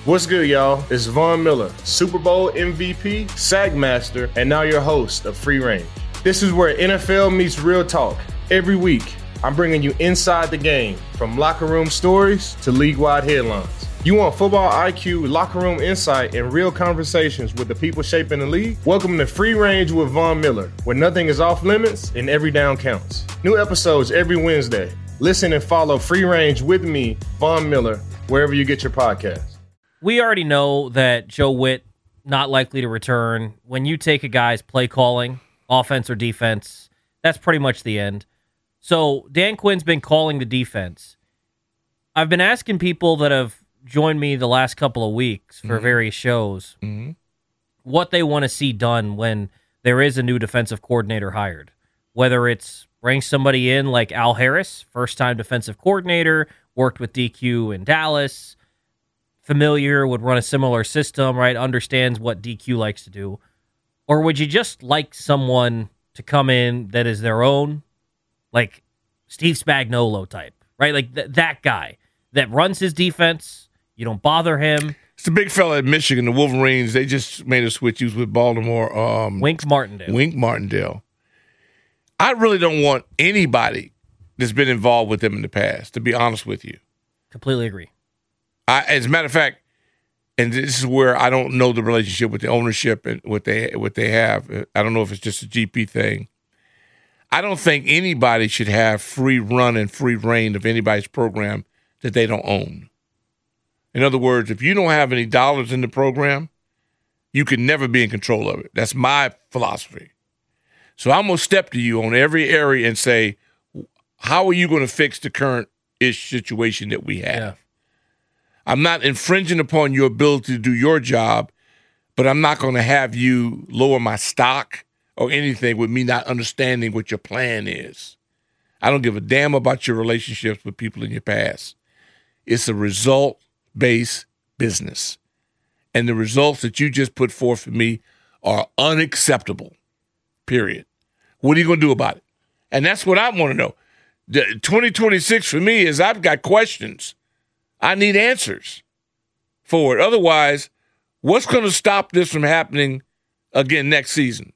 What's good, y'all? It's Von Miller, Super Bowl MVP, Sack Master, and now your host of Free Range. This is where NFL meets real talk. Every week, I'm bringing you inside the game, from locker room stories to league-wide headlines. You want football IQ, locker room insight, and real conversations with the people shaping the league? Welcome to Free Range with Von Miller, where nothing is off limits and every down counts. New episodes every Wednesday. Listen and follow Free Range with me, Von Miller, wherever you get your podcasts. We already know that Joe Witt not likely to return. When you take a guy's play calling, offense or defense, that's pretty much the end. So Dan Quinn's been calling the defense. I've been asking people that have joined me the last couple of weeks for various shows what they want to see done when there is a new defensive coordinator hired. Whether it's bring somebody in like Al Harris, first-time defensive coordinator, worked with DQ in Dallas, familiar, would run a similar system, right? Understands what DQ likes to do. Or would you just like someone to come in that is their own, like Steve Spagnuolo type, right? Like that guy that runs his defense. You don't bother him. It's a big fella at Michigan, the Wolverines. They just made a switch. He was with Baltimore. Wink Martindale. I really don't want anybody that's been involved with them in the past, to be honest with you. Completely agree. As a matter of fact, and this is where I don't know the relationship with the ownership and what they have. I don't know if it's just a GP thing. I don't think anybody should have free run and free reign of anybody's program that they don't own. In other words, if you don't have any dollars in the program, you can never be in control of it. That's my philosophy. So I'm going to step to you on every area and say, how are you going to fix the current-ish situation that we have? Yeah. I'm not infringing upon your ability to do your job, but I'm not going to have you lower my stock or anything with me not understanding what your plan is. I don't give a damn about your relationships with people in your past. It's a result-based business. And the results that you just put forth for me are unacceptable, period. What are you going to do about it? And that's what I want to know. 2026 for me is I've got questions. I need answers for it. Otherwise, what's going to stop this from happening again next season?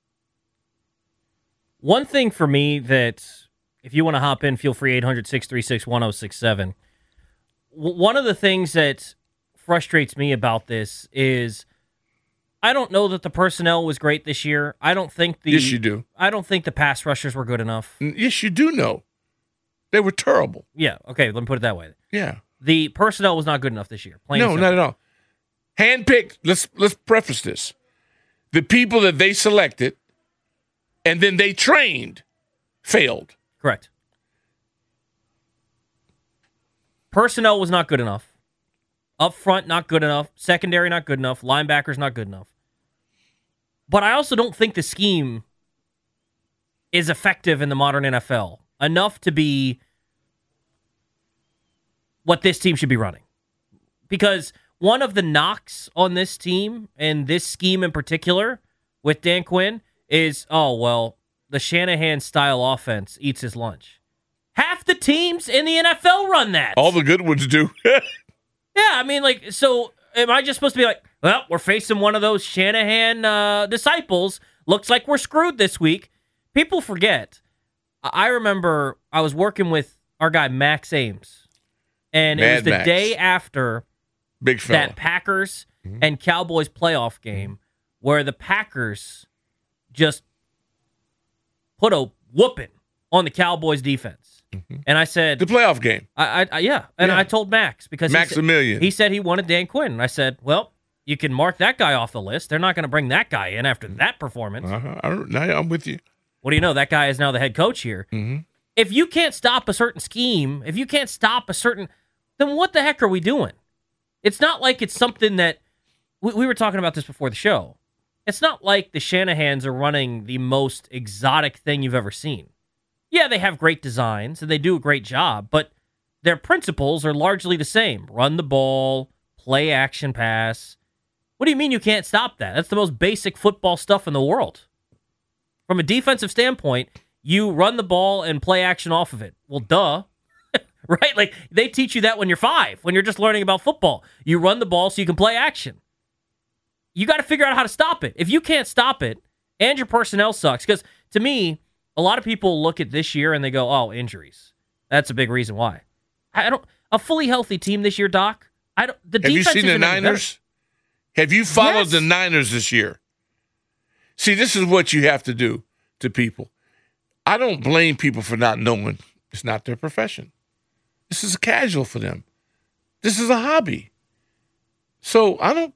One thing for me that, if you want to hop in, feel free, 800-636-1067. One of the things that frustrates me about this is I don't know that the personnel was great this year. I don't think Yes, you do. I don't think the pass rushers were good enough. Yes, you do know. They were terrible. Yeah, okay, let me put it that way. Yeah. The personnel was not good enough this year. No, not at all. Handpicked, let's preface this. The people that they selected and then they trained failed. Correct. Personnel was not good enough. Up front, not good enough. Secondary, not good enough. Linebackers, not good enough. But I also don't think the scheme is effective in the modern NFL enough to be what this team should be running. Because one of the knocks on this team and this scheme in particular with Dan Quinn is, the Shanahan-style offense eats his lunch. Half the teams in the NFL run that. All the good ones do. Yeah, I mean, so am I just supposed to be like, well, we're facing one of those Shanahan disciples. Looks like we're screwed this week. People forget. I remember I was working with our guy, Max Ames. And it was the day after Big fella. That Packers and Cowboys playoff game where the Packers just put a whooping on the Cowboys defense. And I said... The playoff game. I told Max because Maximilian. He said he wanted Dan Quinn. And I said, well, you can mark that guy off the list. They're not going to bring that guy in after that performance. I'm with you. What do you know? That guy is now the head coach here. If you can't stop a certain scheme, if you can't stop a certain... then what the heck are we doing? It's not like it's something that... We were talking about this before the show. It's not like the Shanahans are running the most exotic thing you've ever seen. Yeah, they have great designs, and they do a great job, but their principles are largely the same. Run the ball, play action pass. What do you mean you can't stop that? That's the most basic football stuff in the world. From a defensive standpoint, you run the ball and play action off of it. Well, duh. right? Like they teach you that when you're 5, when you're just learning about football. You run the ball so you can play action. You got to figure out how to stop it. If you can't stop it and your personnel sucks, because to me, a lot of people look at this year and they go, "Oh, injuries. That's a big reason why." A fully healthy team this year, Doc. The Have you seen the Niners? Have you followed the Niners this year? See, this is what you have to do to people. I don't blame people for not knowing. It's not their profession. This is casual for them. This is a hobby. So I'm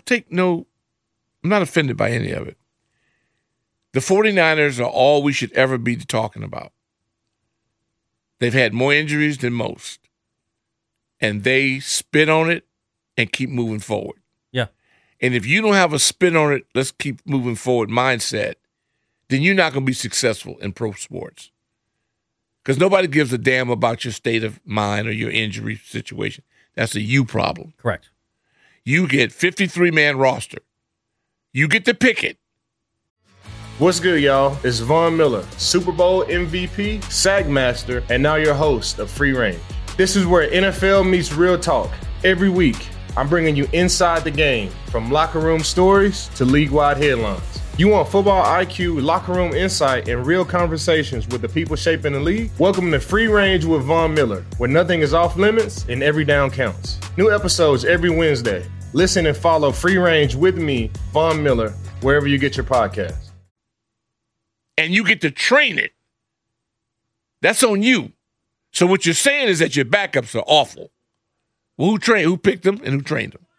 not offended by any of it. The 49ers are all we should ever be talking about. They've had more injuries than most. And they spit on it and keep moving forward. Yeah. And if you don't have a spin on it, let's keep moving forward mindset, then you're not going to be successful in pro sports. Because nobody gives a damn about your state of mind or your injury situation. That's a you problem. Correct. You get 53-man roster. You get to pick it. What's good, y'all? It's Von Miller, Super Bowl MVP, Sagmaster, and now your host of Free Range. This is where NFL meets real talk. Every week, I'm bringing you inside the game, from locker room stories to league-wide headlines. You want football IQ, locker room insight, and real conversations with the people shaping the league? Welcome to Free Range with Von Miller, where nothing is off limits and every down counts. New episodes every Wednesday. Listen and follow Free Range with me, Von Miller, wherever you get your podcasts. And you get to train it. That's on you. So what you're saying is that your backups are awful. Well, who picked them and who trained them?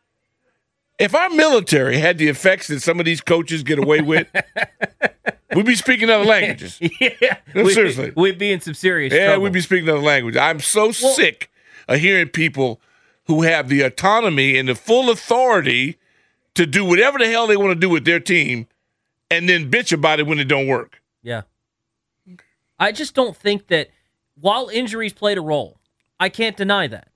If our military had the effects that some of these coaches get away with, we'd be speaking other languages. Yeah. Seriously. We'd be in some serious trouble. trouble. We'd be speaking other languages. I'm so sick of hearing people who have the autonomy and the full authority to do whatever the hell they want to do with their team and then bitch about it when it don't work. Yeah. I just don't think that while injuries played a role, I can't deny that.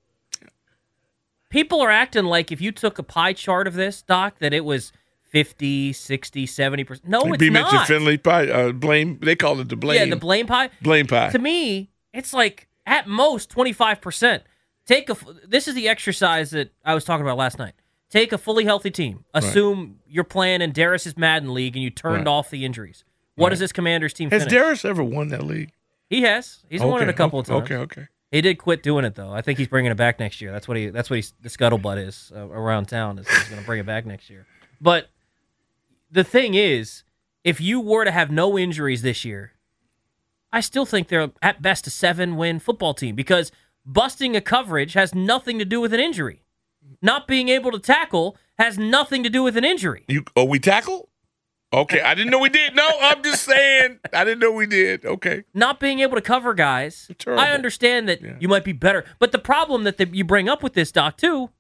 People are acting like if you took a pie chart of this, Doc, that it was 50, 60, 70%. No, it's B. not. Mitchell Finley pie, blame. They call it the blame. Yeah, the blame pie. Blame pie. To me, it's like at most 25%. This is the exercise that I was talking about last night. Take a fully healthy team. Assume you're playing in Darius's Madden League and you turned off the injuries. What does this Commander's team finish? Has Darius ever won that league? He has. He's won it a couple of times. Okay. He did quit doing it though. I think he's bringing it back next year. That's what the scuttlebutt is around town. He's going to bring it back next year. But the thing is, if you were to have no injuries this year, I still think they're at best a 7-win football team because busting a coverage has nothing to do with an injury. Not being able to tackle has nothing to do with an injury. We tackle? Okay, I didn't know we did. No, I'm just saying. I didn't know we did. Okay. Not being able to cover guys, I understand that you might be better. But the problem that you bring up with this, Doc, too,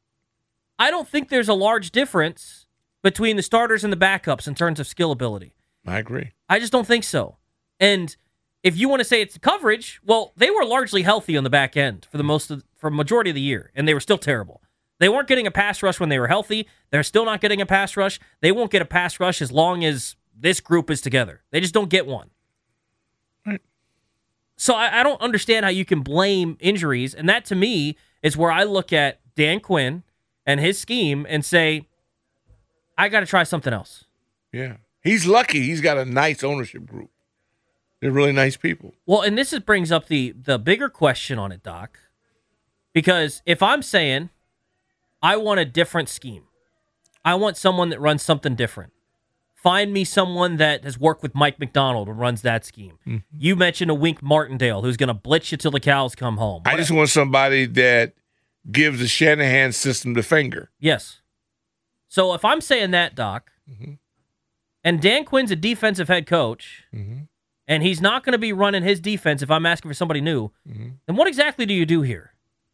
I don't think there's a large difference between the starters and the backups in terms of skill ability. I agree. I just don't think so. And if you want to say it's coverage, well, they were largely healthy on the back end for a majority of the year, and they were still terrible. They weren't getting a pass rush when they were healthy. They're still not getting a pass rush. They won't get a pass rush as long as this group is together. They just don't get one. Right. So I don't understand how you can blame injuries, and that to me is where I look at Dan Quinn and his scheme and say, I got to try something else. Yeah. He's lucky he's got a nice ownership group. They're really nice people. Well, and this brings up the bigger question on it, Doc, because if I'm saying I want a different scheme, I want someone that runs something different. Find me someone that has worked with Mike McDonald and runs that scheme. Mm-hmm. You mentioned a Wink Martindale who's going to blitz you till the cows come home. I just want somebody that gives the Shanahan system the finger. Yes. So if I'm saying that, Doc, and Dan Quinn's a defensive head coach, and he's not going to be running his defense if I'm asking for somebody new, then what exactly do you do here?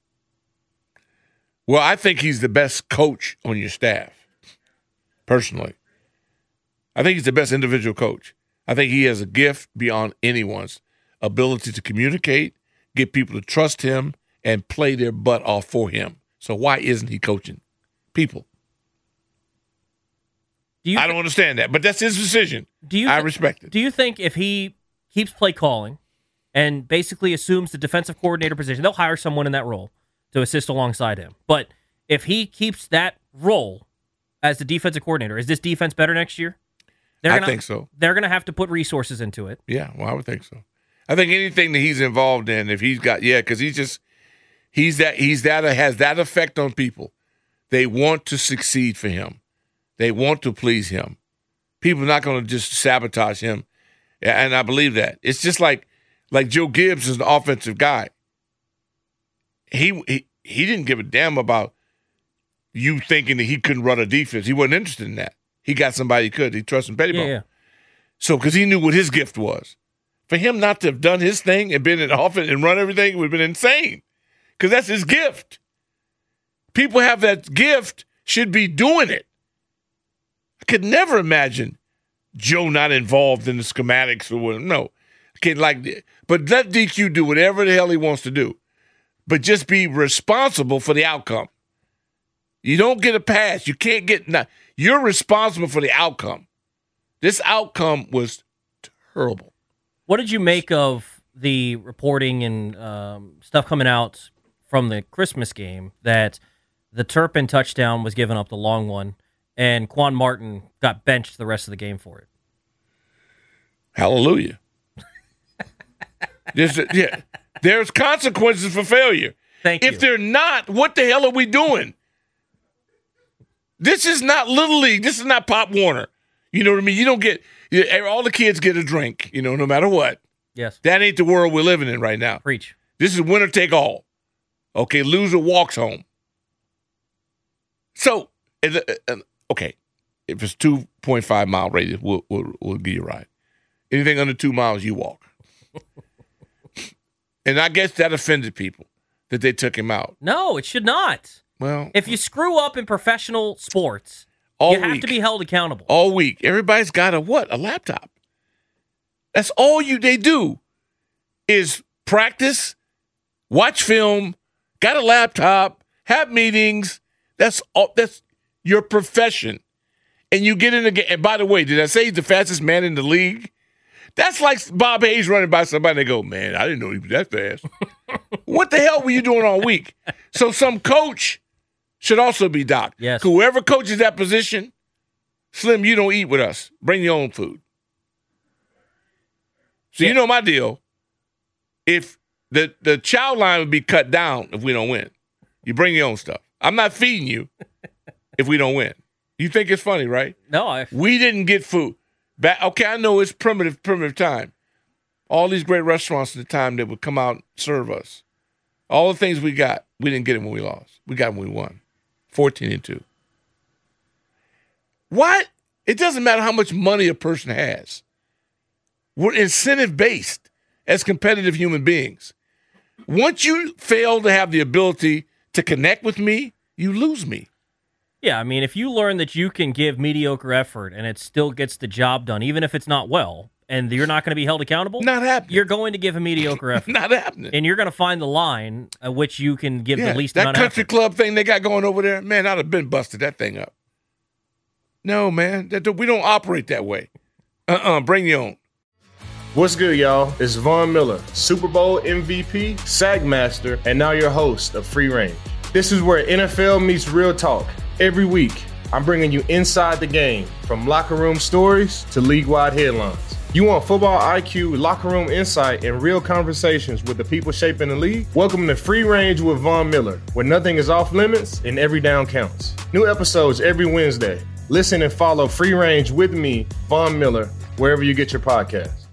Well, I think he's the best coach on your staff, personally. I think he's the best individual coach. I think he has a gift beyond anyone's ability to communicate, get people to trust him, and play their butt off for him. So why isn't he coaching people? I don't understand that, but that's his decision. I respect it. Do you think if he keeps play calling and basically assumes the defensive coordinator position. They'll hire someone in that role to assist alongside him. But if he keeps that role as the defensive coordinator, is this defense better next year? I think so. They're going to have to put resources into it. Yeah, well, I would think so. I think anything that he's involved in, if he's got, because has that effect on people. They want to succeed for him. They want to please him. People are not going to just sabotage him, and I believe that. It's just like Joe Gibbs is an offensive guy. He didn't give a damn about you thinking that he couldn't run a defense. He wasn't interested in that. He got somebody he could. He trusted Pettibone. Yeah. So, because he knew what his gift was. For him not to have done his thing and been in offense and run everything would have been insane. Because that's his gift. People have that gift, should be doing it. I could never imagine Joe not involved in the schematics or whatever. No. But let DQ do whatever the hell he wants to do. But just be responsible for the outcome. You don't get a pass. You can't get – you're responsible for the outcome. This outcome was terrible. What did you make of the reporting and stuff coming out from the Christmas game that the Turpin touchdown was given up, the long one, and Quan Martin got benched the rest of the game for it? Hallelujah. There's consequences for failure. Thank you. If they're not, what the hell are we doing? This is not Little League. This is not Pop Warner. You know what I mean? You don't get all the kids get a drink, no matter what. Yes. That ain't the world we're living in right now. Preach. This is winner take all. Okay, loser walks home. So, okay, if it's 2.5 mile radius, we'll give you a ride. Anything under 2 miles, you walk. And I guess that offended people that they took him out. No, it should not. Well, if you screw up in professional sports, you have to be held accountable. All week. Everybody's got a laptop. That's all they do is practice, watch film, got a laptop, have meetings. That's your profession. And you get in the game. And by the way, did I say he's the fastest man in the league? That's like Bob Hayes running by somebody and they go, man, I didn't know he was that fast. What the hell were you doing all week? So some coach should also be docked. Yes. Whoever coaches that position, Slim, you don't eat with us. Bring your own food. So you know my deal. If the chow line would be cut down if we don't win. You bring your own stuff. I'm not feeding you if we don't win. You think it's funny, right? No. We didn't get food. Okay, I know it's primitive time. All these great restaurants at the time that would come out and serve us. All the things we got, we didn't get them when we lost. We got them when we won. 14-2. What? It doesn't matter how much money a person has. We're incentive-based as competitive human beings. Once you fail to have the ability to connect with me, you lose me. Yeah, I mean, if you learn that you can give mediocre effort and it still gets the job done, even if it's not well, and you're not going to be held accountable, not happening. You're going to give a mediocre effort. Not happening. And you're going to find the line at which you can give the least amount of effort. That country club thing they got going over there, man, I'd have been busted that thing up. No, man, we don't operate that way. Bring your own. What's good, y'all? It's Von Miller, Super Bowl MVP, Sagmaster, and now your host of Free Range. This is where NFL meets real talk. Every week, I'm bringing you inside the game, from locker room stories to league-wide headlines. You want football IQ, locker room insight, and real conversations with the people shaping the league? Welcome to Free Range with Von Miller, where nothing is off limits and every down counts. New episodes every Wednesday. Listen and follow Free Range with me, Von Miller, wherever you get your podcasts.